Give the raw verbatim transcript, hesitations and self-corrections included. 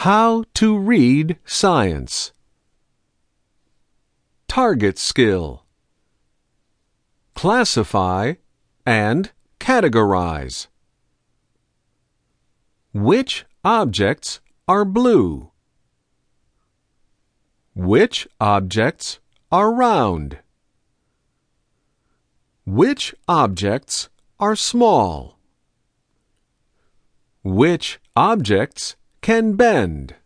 How to read science. Target skill. Classify and categorize. Which objects are blue? Which objects are round? Which objects are small? Which objects can bend?